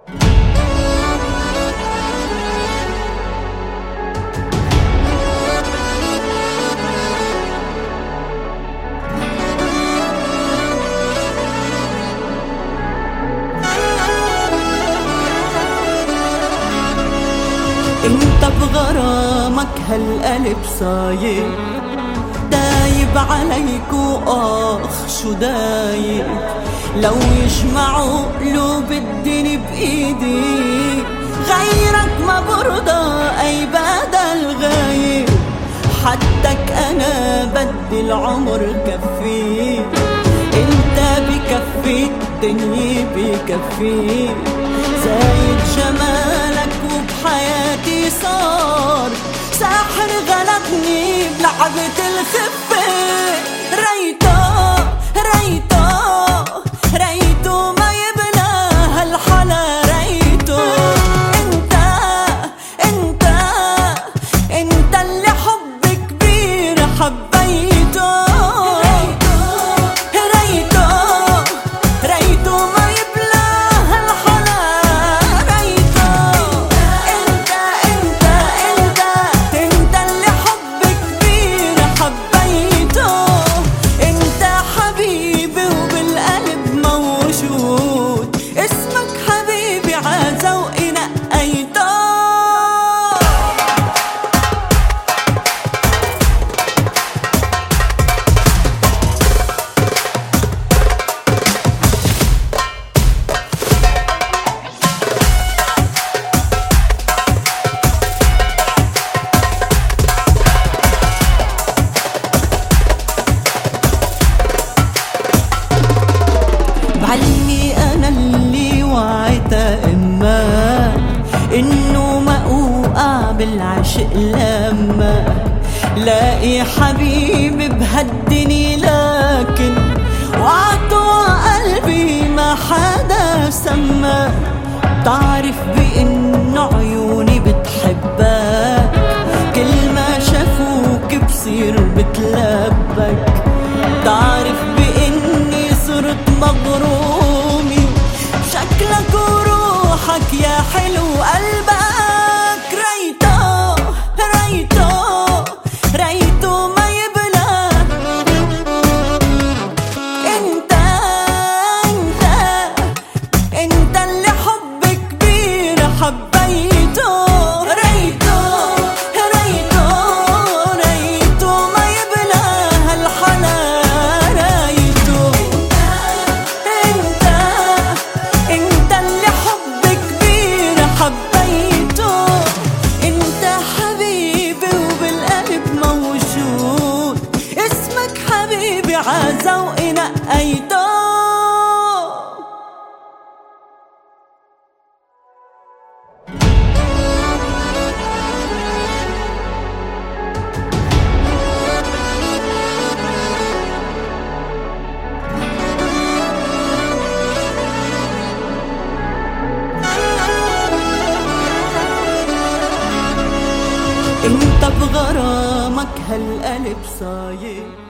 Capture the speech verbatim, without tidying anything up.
انت بغرامك هالقلب صاير دايب عليك واخ شو دايب. لو يجمعوا قلوب الدنيا بايدي غيرك ما برضى اي بدل غايب. حدك انا بدي العمر كفيه، انت بكفي الدنيا بكفي. زايد جمالك وبحياتي صار ساحر غلبني بلعبة الخفة. ريته ريته ريته ما يبلى هالحلا ريته. انت انت انت اللي حب كبير حبيته. ريته ريته ما يبلى هالحلا ريته. انت انت انت انت اللي حب كبير حبيته. انت حبيبي وبالقلب موجود، اسمك حبيبي عذوقي نقيته. بعلمي انا اللي وعيته اما انه ما اوقع بالعشق لما لاقي حبيبي بهالدنيا. لكن وعطوا قلبي ما حدا سما. تعرف بانه عيوني بتحبك، كل ما شافوك بصير بتلبك. تعرف باني صرت مغرومي شكلك وروحك يا حلو قلبك. ريته ريته ريته ما يبلى. انت انت انت اللي حب كبير حبيته. ريته ريته ريته ما يبلى هالحلا ريته. انت انت اللي حب كبير حبيته. انت حبيبي وبالقلب موجود، اسمك حبيبي عذوقي نقيته. انت بغرامك هالقلب صاير